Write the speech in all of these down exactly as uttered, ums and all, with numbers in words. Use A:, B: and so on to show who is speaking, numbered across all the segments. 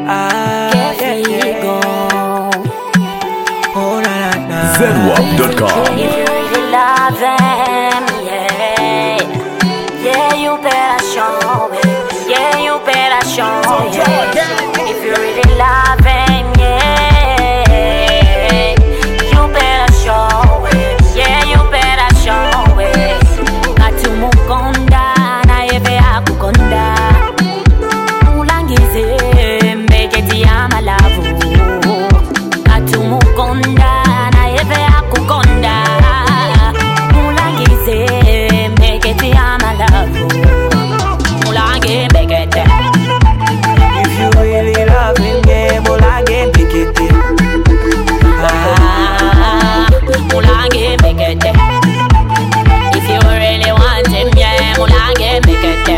A: Ah, yeah, yeah. Oh, na na na.
B: Zenwap dot com.
C: If you really love them, yeah, yeah, you better show it. Yeah, you better show it. If you really love them, yeah, you better show it. Yeah, you better show it. Katumukonda na eve akukonda. Ulangize mbeketi ya malavu. Katumukonda na eve akukonda. Ulangize mbeketi ya malavu. Ulange mbekete.
A: If you really love him, yeah, Mulange mbekete.
C: Ah, Mulange mbekete. If you really want him, yeah, Mulange mbekete.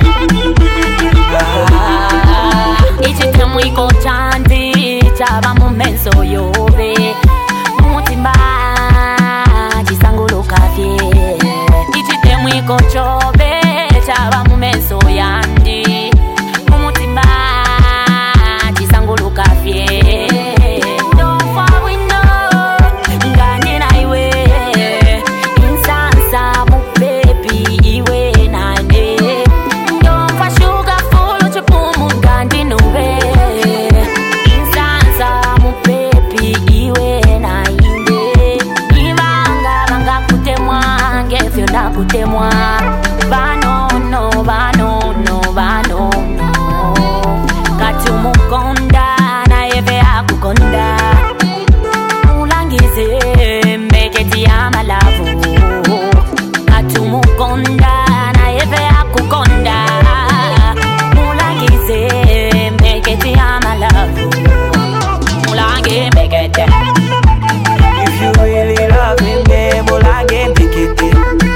C: Ah, ichitemu iko chanti chaba mumenso yobe. Mutima chisangulu kafye. Ichitemu iko chobe chaba mumenso yandi. Mutima chisangulu kafye. Don't fall we know ngani na iwe. Insansa mu baby iwe nane. Don't fall sugar full chupumu ngandi nube. Insansa mu baby iwe nainde. Ibanga banga kutemwa ngefyo na kutemwa. Bano no bano no bano no. Katumukonda na eve akukonda. Ulangize mbeketi ya malavu. Katumukonda na eve akukonda. Ulangize mbeketi ya malavu. Ulange mbekete.
A: If you really love him, yeah, Mulange mbekete.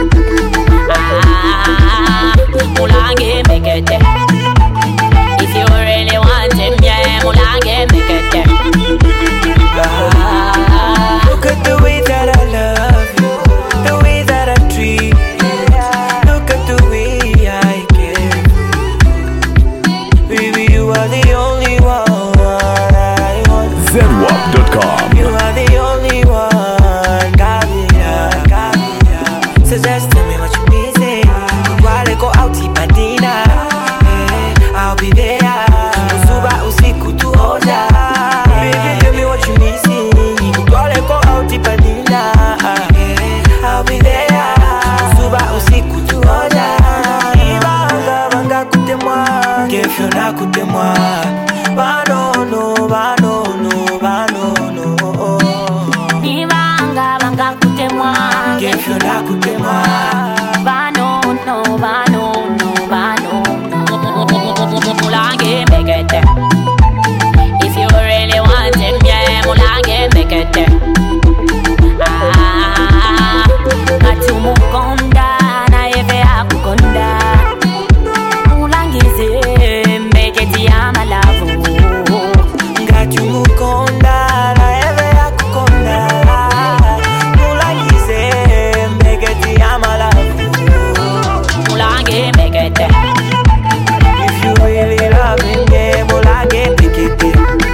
C: Ah, Mulange mbekete. If you really want him, yeah, Mulange mbekete. Ah,
A: Look at the way that I love you, the way that I treat you. Look at the way I care. Baby, you are the only one I want.
B: Zenwap dot com.
A: You are the only one. Got me, yeah, got me, yeah. So just tell me what you need, say. While I go out to Padina, eh, I'll be there. Usuba usiku tuoja. Baby, tell me what you need, say. While I go out to Padina, eh, I'll be there. Usuba usiku tuoja. Ibanga banga kutemwa, kefyo na kutemwa. Bano no, bano no, bano no.
C: Ibanga banga kutemwa.
A: Kefyo na kutemwa.
C: Bano no, bano no, bano no. Mulange mbekete. If you really want him, yeah, Mulange mbekete. Ah, katumukonda na eve akukonda. Ulangize mbeketi ya malavu.
A: Ngachumukonda na eve akukonda. Mulangize mbeketi ya malavu.
C: Mulange mbekete.
A: If you really love him, yeah, Mulange mbekete.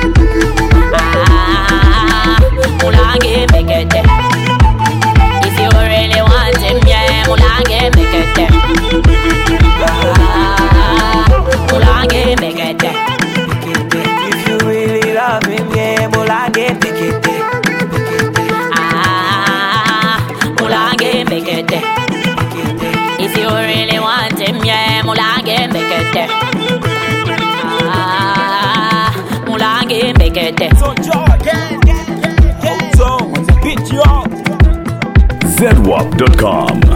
C: Ah, Mulange mbekete. If you really want him, yeah, Mulange mbekete. Ah, Mulange mbekete.
A: If you really love him, yeah, Mulange mbekete.
C: Ah, Mulange mbekete. If you really want him, yeah, Mulange mbekete. Ah, Mulange mbekete.
B: Zenwap dot com.